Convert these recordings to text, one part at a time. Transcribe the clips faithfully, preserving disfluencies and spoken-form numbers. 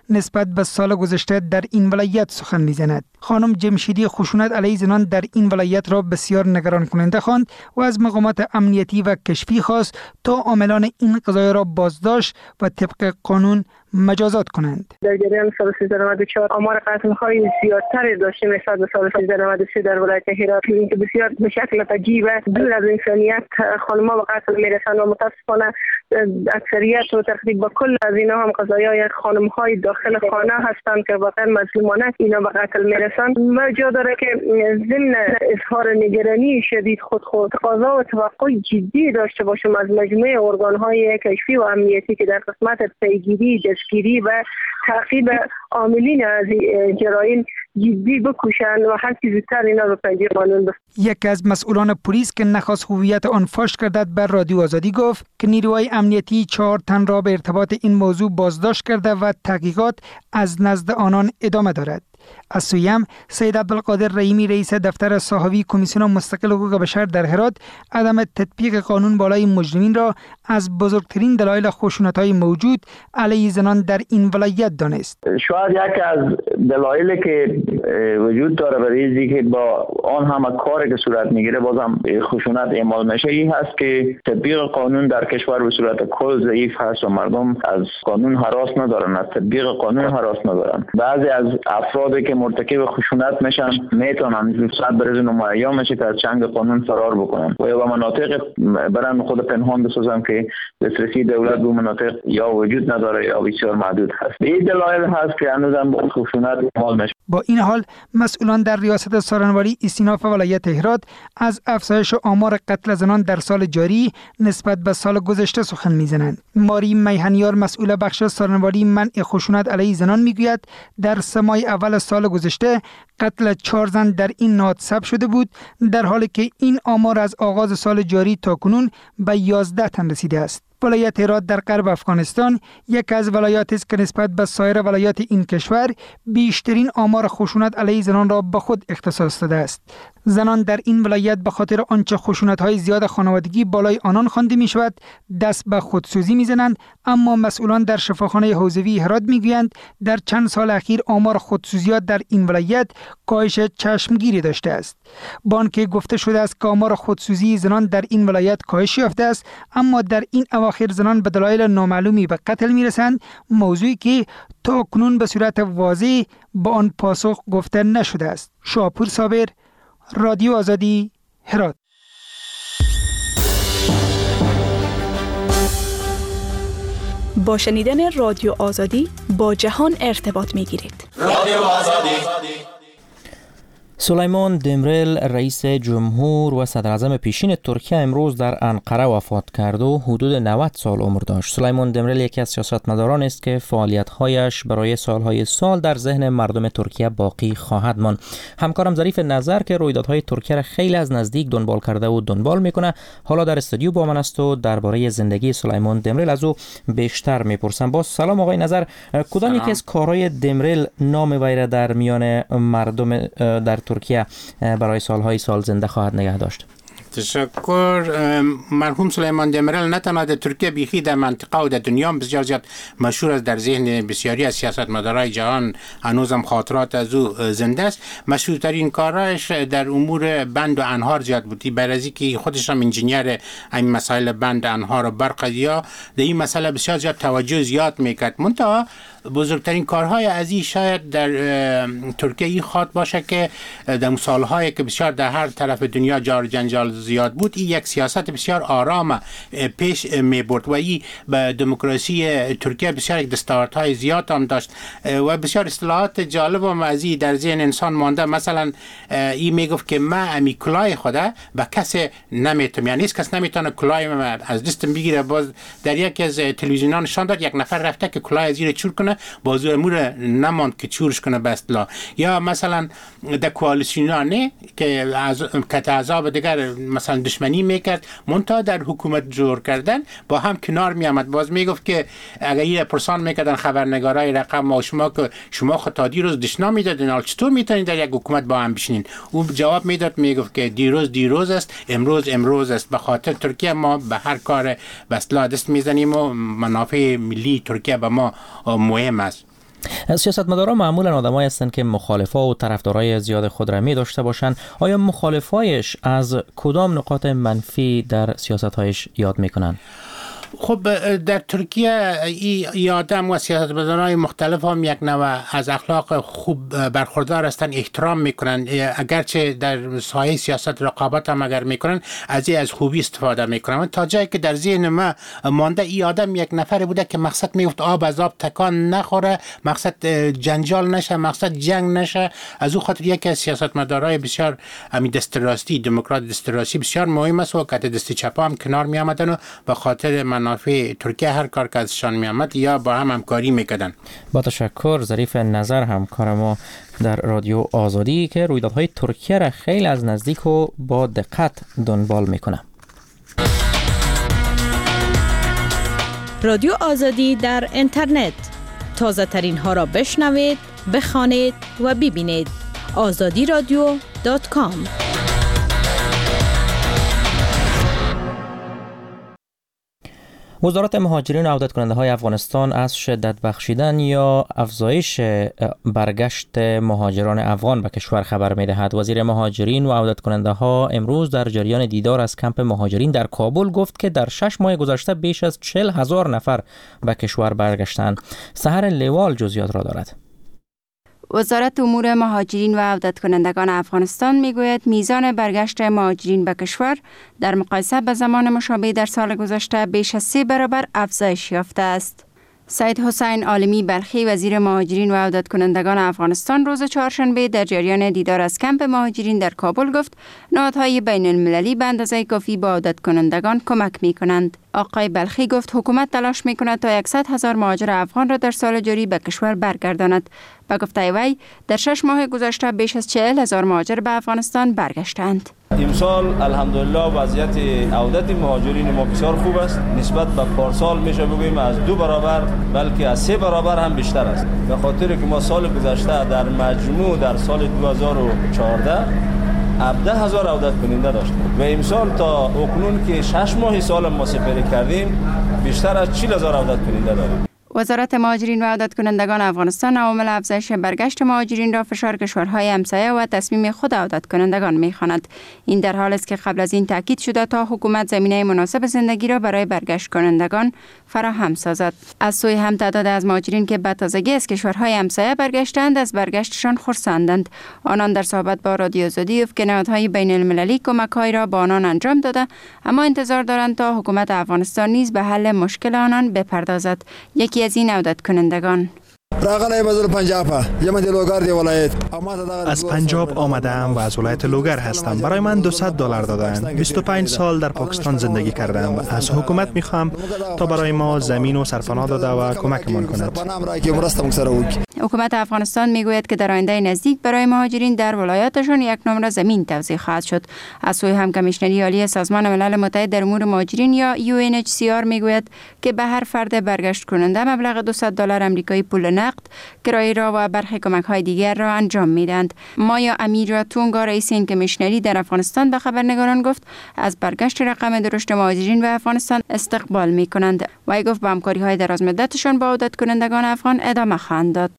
نسبت به سال گذشته در این ولایت سخن می‌زند. خانم جمشیدی خشونت علیه زنان در این ولایت را بسیار نگران کننده خواند و از مقامات امنیتی و کشفی خواست تا عاملان این قضایا را بازداشت و طبق قانون مجازات کنند. در جریان سال سیزده نود و چهار آمار قتل‌های زیادتر داشتیم نسبت به سال سیزده نود و سه در ولایت هرات که بسیار به شکل عجیب دور از انسانیت خانم‌ها به قتل میرسند و متاسفانه اکثریت و تقریبا کل از اینا هم قضایای خانم‌های داخل خانه هستند که واقعا مظلومانه اینا به قتل میرسند. و جا داره که ضمن اظهار نگرانی شدید خود خود تقاضا و توقع جدی داشته باشیم از مجموعه ارگان‌های کشفی و امنیتی که در قسمت پیگیری، دستگیری و تعقیب عاملین از جرایم جدی بکوشند و هر چیزی تر اینا رو پنجه قانون بس. یکی از مسئولان پلیس که نخواست هویت آن فاش گردد بر رادیو آزادی گفت که نیروهای امنیتی چهار تن را به ارتباط این موضوع بازداشت کرده و تحقیقات از نزد آنان ادامه دارد. از سوی هم سید عبدالقادر رحیمی رئیس دفتر صحافی کمیسیون مستقل حقوق بشر در هرات عدم تطبیق قانون بالای مجرمین را از بزرگترین دلایل خشونت‌های موجود علیه زنان در این ولایت دانست. شاید یکی از دلایلی که وجود داره برای اینکه با آن همه کاری که صورت میگیره بازم خشونت اعمال میشه این هست که تطبیق قانون در کشور به صورت کل ضعیف هست و مردم از قانون هراس ندارن، از تطبیق قانون هراس ندارن. بعضی از افرادی که مرتکب خشونت میشن میتونن صد برز نمایان میشه که از چنگ قانون فرار بکنن و یا به مناطق برن خود پنهان بسازن که دسترسی دولت به مناطق یا وجود نداره یا بسیار محدود هست. این دلایل هست که هنوزم با خشونت اعمال میشه. با این حال مسئولان در ریاست سارنواری استیناف ولایت هرات از افزایش آمار قتل زنان در سال جاری نسبت به سال گذشته سخن میزنند. ماری میهنیار مسئول بخش سارنواری منع خشونت علیه زنان میگوید در سه ماه اول سال گذشته قتل چهار زن در این نهاد ثبت شده بود، در حالی که این آمار از آغاز سال جاری تا کنون به یازده تن رسیده است. ولایت هرات در غرب افغانستان یک از ولایاتی است که نسبت به سایر ولایات این کشور بیشترین آمار خشونت علیه زنان را به خود اختصاص داده است. زنان در این ولایت به خاطر آنچه خشونت‌های زیاد خانوادگی بالای آنان خوانده می‌شود دست به خودسوزی می‌زنند، اما مسئولان در شفاخانه حوزوی هرات می‌گویند در چند سال اخیر آمار خودسوزیات در این ولایت کاهش چشمگیری داشته است. با آنکه گفته شده است که آمار خودسوزی زنان در این ولایت کاهش یافته است، اما در این اواخر زنان به دلایل نامعلومی به قتل می‌رسند، موضوعی که تا کنون به صورت واضح با آن پاسخ گفته نشده است. شاپور صابر، رادیو آزادی، هرات. با شنیدن رادیو آزادی با جهان ارتباط می‌گیرید. رادیو آزادی. سلیمان دمرل رئیس جمهور و صدر اعظم پیشین ترکیه امروز در انقره وفات کرد و حدود نود سال عمر داشت. سلیمان دمرل یکی از سیاستمداران است که فعالیت‌هایش برای سالهای سال در ذهن مردم ترکیه باقی خواهد ماند. همکارم ظریف نظر که رویدادهای ترکیه را خیلی از نزدیک دنبال کرده و دنبال میکنه حالا در استودیو با من است و درباره زندگی سلیمان دمرل از او بیشتر میپرسم. با سلام آقای نظر، کدام یکی از کارهای دمرل نام وی را در میان مردم در ترکیه برای سالهای سال زنده خواهد نگه داشت؟ تشکر. مرحوم سلیمان دمرل نه تنها در ترکیه بیخی در منطقه و در دنیا بسیار زیاد مشهور است، در ذهن بسیاری از سیاستمدارای جهان هنوزم خاطرات از او زنده است. مشهورترین کارش در امور بند و انهار زیاد بودی، برای از اینکه خودش هم انجینیر این مسائل بند انهار و برق یا در این مسئله بسیار زیاد توجه زیاد میکرد. منتها بزرگترین کارهای ازی شاید در ترکیه این خاط باشه که در سالهایی که بسیار در هر طرف دنیا جار جنجال زیاد بود، این یک سیاست بسیار آرام پیش می برد و این به دموکراسی ترکیه بسیار یک دستاوردهای زیاد هم داشت و بسیار اصطلاحات جالب هم ازی در ذهن انسان مانده. مثلا این میگفت که من امی کلاه خدا به کسی نمیتونم، یعنی هیچ کس نمیتونه کلاه من از دستم بگیره. باز در یکی از تلویزیونان نشان داد یک نفر رفته که کلاه زیر چور کنه، بازو امور نماند که چورش کنه به اصطلاح. یا مثلا در کوالسیونانه که از کت عذاب دیگر مثلا دشمنی میکرد، منتها در حکومت جور کردن با هم کنار میامد. باز میگفت که اگر این پرسان میکردن خبرنگارای رقم ما شما که شما خطا دیروز دشنا میدادین، حال چطور میتونید در یک حکومت با هم بشینین؟ او جواب میداد میگفت که دیروز دیروز است، امروز امروز است. به خاطر ترکیه ما به هر کار به اصطلاح دست میزنیم و منافع ملی ترکیه به ما مهم است. سیاستمداران معمولا آدمایی هستند که مخالفا و طرفدارای زیاد خود را می داشته باشند. آیا مخالفایش از کدام نقاط منفی در سیاست‌هایش یاد میکنند؟ خب در ترکیه ای آدم و سیاستمداران مختلف هم یک نوع از اخلاق خوب برخوردار هستند، احترام میکنن، اگرچه در ساحه سیاست رقابت هم اگر میکنن از از خوبی استفاده میکنن. تا جایی که در ذهن ما مانده ای آدم یک نفر بوده که مقصد میگفت آب از آب تکان نخوره، مقصد جنجال نشه، مقصد جنگ نشه. از او خاطر یکی از سیاستمدارای بسیار امی دست راستی، دموکرات دست راستی بسیار مهم است و که دست چپ هم کنار می آمدن و به خاطر منافع ترکیه هر کار که ازشان می آمد یا با هم همکاری میکردن. با تشکر. ظریف نظر همکار ما در رادیو آزادی که رویدادهای ترکیه را خیلی از نزدیک و با دقت دنبال میکنه. رادیو آزادی در اینترنت، تازه ترین ها را بشنوید، بخوانید و ببینید. آزادی رادیو دات کام. وزارت مهاجرین و عودت کننده های افغانستان از شدت بخشیدن یا افزایش برگشت مهاجران افغان به کشور خبر می دهد. وزیر مهاجرین و عودت کننده ها امروز در جریان دیدار از کمپ مهاجرین در کابل گفت که در شش ماه گذشته بیش از چهل هزار نفر به کشور برگشتند. سحر لیوال جزئیات را دارد. وزارت امور مهاجرین و عودت کنندگان افغانستان میگوید میزان برگشت مهاجرین به کشور در مقایسه به زمان مشابه در سال گذشته بیش از سه برابر افزایش یافته است. سید حسین عالمی بلخی وزیر مهاجرین و عودت کنندگان افغانستان روز چهارشنبه در جریان دیدار از کمپ مهاجرین در کابل گفت نهادهای بین المللی به اندازه کافی با عودت کنندگان کمک می کنند. آقای بلخی گفت حکومت تلاش می کند تا صد هزار مهاجر افغان را در سال جاری به کشور برگرداند. به گفته وی در شش ماه گذشته بیش از چهل هزار مهاجر به افغانستان برگشتند. امسال الحمدلله وضعیت عودت مهاجرین ما بسیار خوب است. نسبت به پارسال میشه بگوییم از دو برابر بلکه از سه برابر هم بیشتر است. به خاطر که ما سال گذشته در مجموع در سال دو هزار و چهارده هفده هزار عودت کننده داشتیم و امسال تا اکنون که شش ماه سال ما سپری کردیم بیشتر از چهل هزار عودت کننده داریم. وزارت مهاجرین و عودت کنندگان افغانستان عوامل افزایش برگشت مهاجرین را فشار کشورهای همسایه و تصمیم خود عودت کنندگان می‌خواند. این در حالی است که قبل از این تاکید شده تا حکومت زمینه مناسب زندگی را برای برگشت کنندگان فراهم سازد. از سوی هم تعداد از مهاجرین که به تازگی از کشورهای همسایه برگشتند از برگشتشان خرسندند. آنان در صحبت با رادیو آزادی گفت که نهادهای بین المللی کمک‌هایی را با آنان انجام داده، اما انتظار دارند تا حکومت افغانستان نیز به حل مشکل آنان بپردازد. یکی از این عودت کنندگان از پنجاب آمدم و از ولایت لوگر هستم. برای من دویست دلار دادند. بیست و پنج سال در پاکستان زندگی کردم و از حکومت میخوام تا برای ما زمین و سرپناه داده و کمکمان کند. حکومت افغانستان میگوید که در آینده نزدیک برای مهاجرین در ولایاتشان یک نمره زمین توزیع خواهد شد. از سوی هم کمیشنری عالی سازمان ملل متحد در امور مهاجرین یا یو ان اچ سی آر میگوید که به هر فرد برگشت کننده مبلغ دویست دلار آمریکایی پول نقد، کرایه را و برخی کمک‌های دیگر را انجام میدند. مایا امیرا تونگا رئیس این کمیشنری در افغانستان به خبرنگاران گفت از برگشت رقم درشت مهاجرین به افغانستان استقبال می‌کنند. وی گفت به همکاری‌های دراز مدتشان با عودت کنندگان افغان ادامه خواهند داد.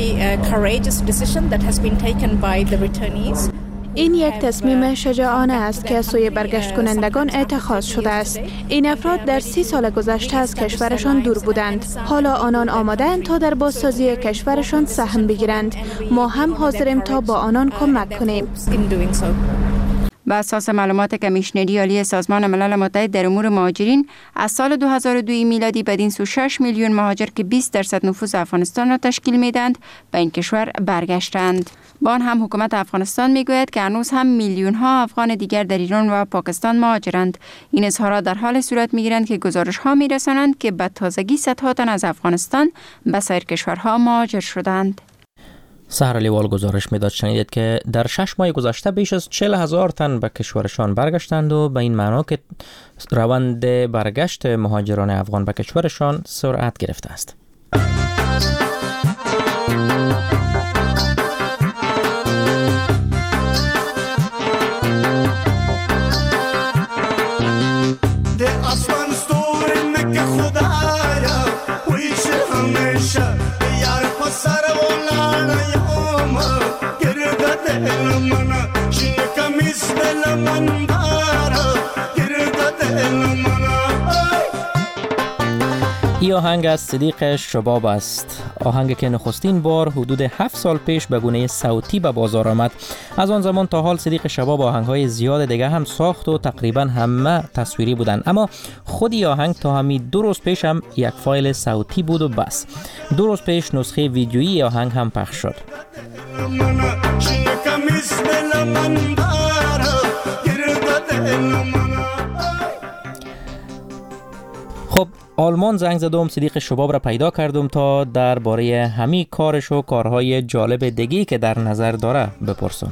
این یک تصمیم شجاعانه است که از سوی برگشت کنندگان اتخاذ شده است. این افراد در سی سال گذشته از کشورشان دور بودند. حالا آنان آماده‌اند تا در بازسازی کشورشان سهم بگیرند. ما هم حاضریم تا با آنان کمک کنیم. بر اساس معلومات کمیشنری عالی سازمان ملل متحد در امور مهاجرین از سال دو هزار و دو میلادی بدین سو شش میلیون مهاجر که بیست درصد نفوس افغانستان را تشکیل میدند به این کشور برگشتند. با آن هم حکومت افغانستان میگوید که هنوز هم میلیون ها افغان دیگر در ایران و پاکستان مهاجرند. این اظهارات در حال صورت میگیرند که گزارش ها میرسانند که به تازگی صدها تن از افغانستان به سایر کشورها مهاجر شدند. سحر لیوال گزارش میداد شنیدید که در شش ماه گذشته بیش از چهل هزار تن به کشورشان برگشتند و به این معنا که روند برگشت مهاجران افغان به کشورشان سرعت گرفته است. ده آسمان ستوری نکه خدایا ویش همیشه یار پسر آهنگ از صدیق شباب است. آهنگی که نخستین بار حدود هفت سال پیش به گونه صوتی به بازار آمد. از آن زمان تا حال صدیق شباب آهنگ‌های زیاد دیگه هم ساخت و تقریبا همه تصویری بودند، اما خودی آهنگ تا همین دو روز پیش هم یک فایل صوتی بود و بس. دو روز پیش نسخه ویدیویی آهنگ هم پخش شد. خب آلمان زنگ زدم، صدیق شباب را پیدا کردم تا درباره همین کارش و کارهای جالب دیگه‌ای که در نظر داره بپرسم.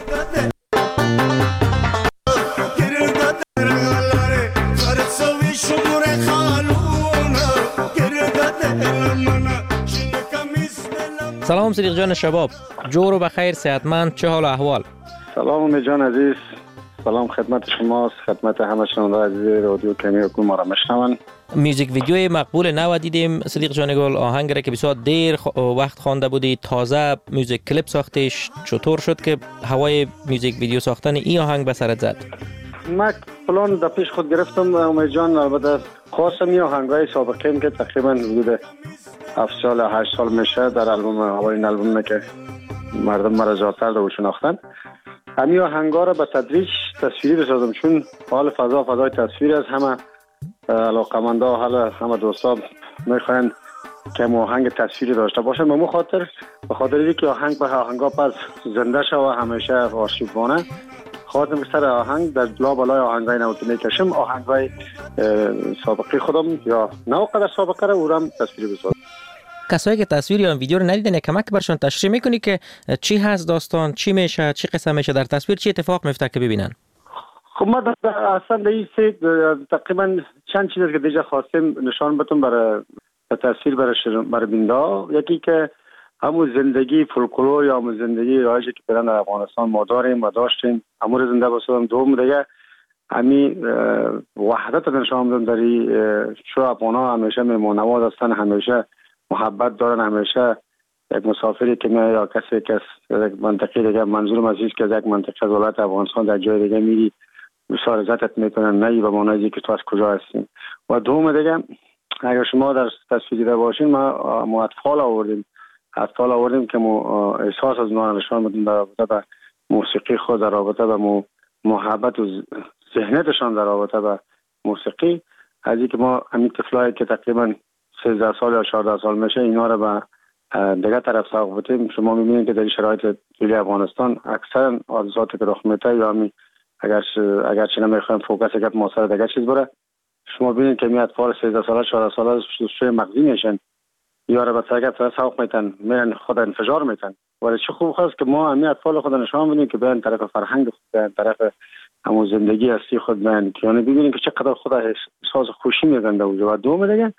سلام صدیق جان شباب، جور و بخیر، صحتمند، چه حال و احوال؟ سلام امید جان عزیز، سلام خدمت شماست، خدمت همه شنونده عزیز رادیو کمی اکو ما را میشنون. میوزیک ویدیوی مقبول نو دیدیم صدیق جان گل، آهنگ را که بسیار دیر وقت خوانده بودی، تازه میوزیک کلیپ ساختیش، چطور شد که هوای میوزیک ویدیو ساختن این آهنگ به سرت زد؟ من پلان در پیش خود گرفتم امید جان، البته خواستم این آهنگای سابقه که تقریبا حدود هفت سال هشت سال میشه در البوم اولین البومی که مردم مرا زیادتر رو شناختن، همین آهنگا را به تدریج تصویری بسازم، چون حال فضا فضای تصویر است. همه علاقه‌مندا حالا همه دوستا میخواین که آهنگ تصویری داشته باشن. به مو خاطر به خاطر اینکه آهنگ به آهنگا پس زنده شوه، همیشه آرشیو بانه، خواستم که سر آهنگ در لابلای آهنگای نو که میکشم آهنگای سابقه خودم یا نو قدر سابقه را او را تصویری بسازم. کسایی که تصویر یا ویدیو رو ندیدن یک کمک برشون تشریح میکنی که چی هست داستان، چی میشه، چی قصه میشه در تصویر، چی اتفاق میفته که ببینن؟ خب ما اصلا در این سه تقریبا چند چیز که دیگه خواستیم نشان بدم برای تصویر برای برای بیننده. یکی که همون زندگی فولکلور یا همون زندگی رایجی که در افغانستان ما داریم و داشتیم همون زنده بسازم. دوم دیگه همین وحدت نشان بدم در این چون افغان‌ها همیشه مهمانواز هستن، همیشه محبت دارن، همیشه یک مسافری که میاد یا کسی که از یک منطقه دیگه، منظورم از این که از یک منطقه از ولایت افغانستان در جای دیگه میری بسیار عزتت میکنن، نه به معنای که تو از کجا هستیم. و دوم دیگه اگر شما در تصویر دیده باشین ما ما اطفال آوردیم اطفال آوردیم که ما احساس از ما نشان بدیم در رابطه به موسیقی خود، در رابطه به محبت و ذهنیتشان در رابطه به موسیقی. از اینکه ما همین طفلایی که تقریبا سیزده سال یا چهارده سال میشه اینا رو به دیگه طرف سوق بودیم. شما میبینید که در شرایط جوری افغانستان اکثرا حادثات که رخ میده یا می اگر اگر چه نمیخوایم فوکس کرد ما سر دیگه چیز بره، شما ببینید که می اطفال سیزده ساله چهارده ساله شوی مغزی میشن یا رو به طرف سوق میتن، میرن خود انفجار میتن. ولی چه خوب هست که ما همین اطفال خود نشان بدیم که بیان طرف فرهنگ خود، بیان طرف همون زندگی اصلی خود، بیان که یعنی ببینید که چقدر خود احساس خوشی میکنن در وجود. و دوم دیگه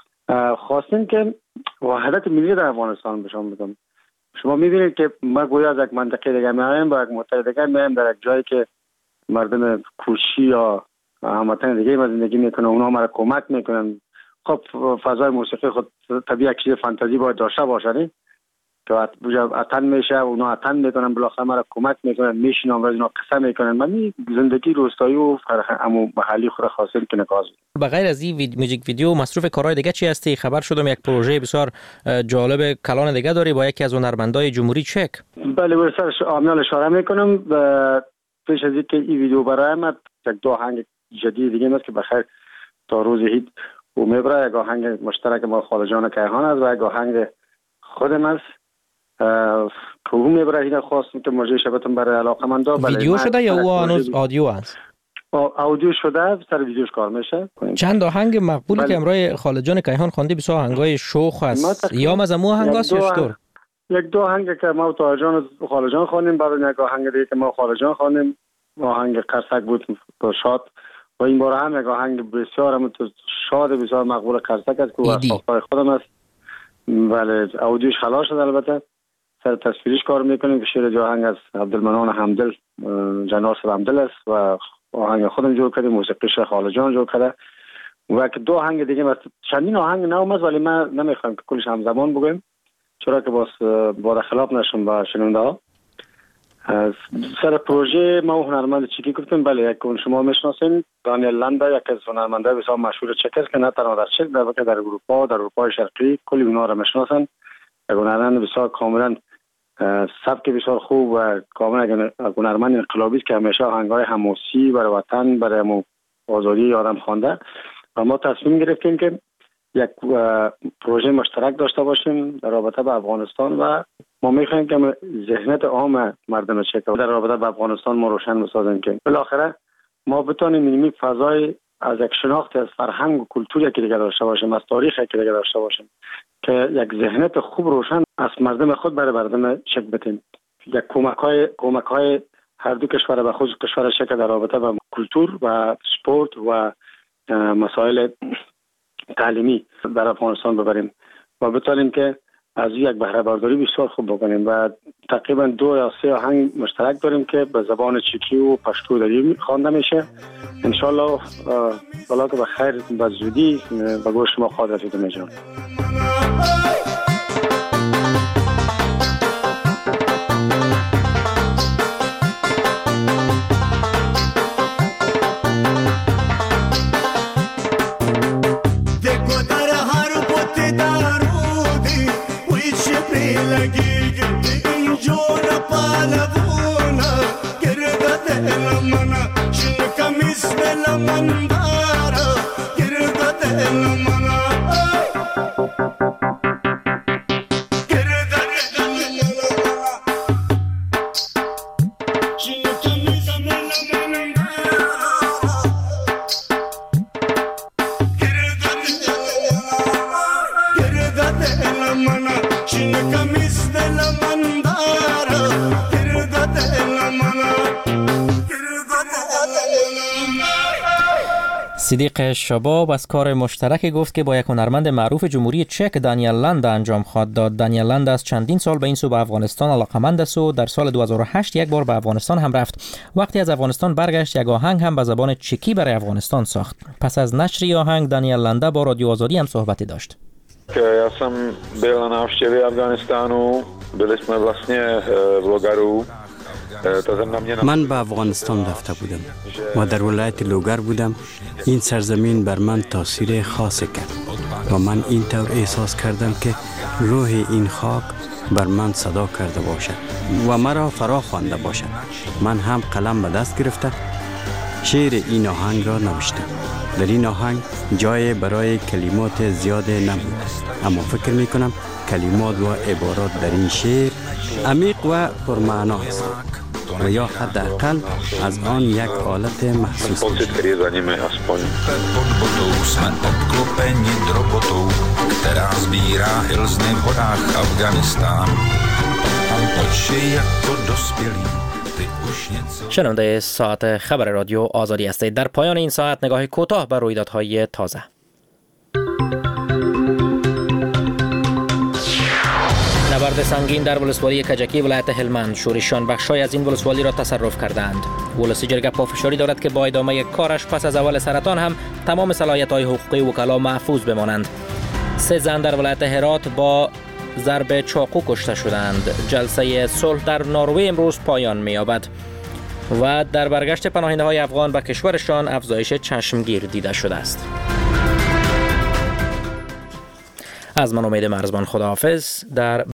خواستیم که وحدت ملی در افغانستان بشون بدم. شما میبینید که ما گویا از یک منطقه دیگه میایم با یک محیط دیگه میایم در یک جایی که مردم کوچی یا هموطن دیگه ما زندگی میکنن، اونا ما را کمک میکنن. خب فضای موسیقی خود طبیعی یک چیز فانتزی باید داشته باشه که اتن میشه، اونا اتن میکنن، بالاخره ما را کمک میکنن، میشینن و اونا قصه میکنن. من زندگی روستایی و فرهنگ محلی خود خواستیم که نکاز. بغیر از این وید... موزیک ویدیو مصروف کارهای دیگه چی هستی؟ خبر شدم یک پروژه بسیار جالب کلان دیگه داری با یکی از هنرمندای جمهوری چک. بله برسر آمیال اشاره میکنم. پیش از اینکه این ویدیو برای من یک دو آهنگ جدید دیگه است که بخیر تا روز هیت و میبره. یک آهنگ مشترک ما خالجان کیهان است و یک آهنگ خودم است که او میبره. این خواستم که موضوع شبتون برای علاقه‌مندا. ویدیو شده یا او هنوز آدیو است؟ آدیو شده، سر ویدیوش کار میشه. چند آهنگ مقبولی که امروز خالجان کیهان خوانده بسیار آهنگای شوخ است. یا از امو آهنگاست یا چطور؟ یک دو آهنگ که ما طاهرجان و خالجان خوانیم، بعد یک آهنگ دیگه که ما خالجان خوانیم، آهنگ قرصک بود با شاد. و این بار هم یک آهنگ بسیار هم شاد بسیار مقبول قرصک است که از ساختار خودم است. ولی اودیوش خلاص شد، البته سر تصویریش کار میکنیم که شعر آهنگ از عبدالمنان حمدل جناسب حمدل است و آهنگ خودم جور کردیم، موسیقیش خالجان جور کرده. و که دو آهنگ دیگه است، چندین آهنگ نو است ولی ما نمیخوایم که کلش همزمان بگویم چرا که باز با خلاف نشون با شنونده ها. سر پروژه ما هنرمند چکی گفتیم، بله یک اون شما میشناسین دانیل لندا، یک از هنرمندای بسیار مشهور چک است که نه تنها در چک بلکه در اروپا در اروپای شرقی کلی اونا را میشناسن. یک هنرمند بسیار کاملا سبک بسیار خوب و کاملا هنرمند انقلابی است که همیشه آهنگای حماسی برای وطن برای آزادی آدم خوانده و ما تصمیم گرفتیم که یک پروژه مشترک داشته باشیم در رابطه با افغانستان و ما میخوایم که ذهنیت عام مردم چک در رابطه با افغانستان ما روشن بسازیم که بالاخره ما بتونیم این فضای از یک شناخت از فرهنگ و کلتوری که دیگه داشته باشیم، از تاریخی که دیگه داشته باشیم که یک ذهنیت خوب روشن از مردم خود برای مردم چک بتیم. یک کمک‌های کمک‌های هر دو کشور به خصوص کشور چک در رابطه با کلتور و سپورت و مسائل تعلیمی در افغانستان ببریم و بتونیم که از یک بهره برداری بسیار خوب بکنیم و تقریبا دو یا سه آهنگ مشترک داریم که به زبان چکی و پشتو داری خوانده میشه. انشالله بالا که به خیر به زودی به گوش شما خواهد رسید میجان. صدیق شباب از کار مشترک گفت که با یک هنرمند معروف جمهوری چک دانیل لندا انجام خواهد داد. دانیل لندا از چندین سال به این سو به افغانستان علاقمند است و در سال دو هزار و هشت یک بار به افغانستان هم رفت. وقتی از افغانستان برگشت یک آهنگ هم به زبان چکی برای افغانستان ساخت. پس از نشر آهنگ دانیل لندا با رادیو آزادی هم صحبتی داشت. Ja sam byl na návštěvě Afghánistánu, byli jsme vlastně v Logaru. من به افغانستان رفته بودم و در ولایت لوگر بودم. این سرزمین بر من تاثیر خاصی کرد و من این طور احساس کردم که روح این خاک بر من صدا کرده باشد و مرا فرا خوانده باشد. من هم قلم به دست گرفته شعر این آهنگ را نوشتم. در این آهنگ جای برای کلمات زیاد نبود، اما فکر می کنم کلمات و عبارات در این شعر عمیق و پرمعنا است و یا حداقل از آن یک حالت محسوس pocit, který za nimi aspoň. Pod botou jsme obklopeni drobotou, která sbírá hilzny v horách Afghánistánu. Oči jako dospělí. شنونده ساعت خبر رادیو آزادی هستید. در پایان این ساعت نگاه کوتاه بر رویدادهای تازه. نبرد سنگین در ولسوالی کجکی ولایت هلمند. شورشیان بخشای از این ولسوالی را تصرف کردند. ولسی جرگه پافشاری دارد که با ادامه کارش پس از اول سرطان هم تمام صلاحیت‌های حقوقی وکلا محفوظ بمانند. سه زن در ولایت هرات با ضرب چاقو کشته شدند. جلسه صلح در نروژ امروز پایان می‌یابد و در برگشت پناهنده‌های افغان به کشورشان افزایش چشمگیر دیده شده است. از من امید مرزبان خداحافظ. در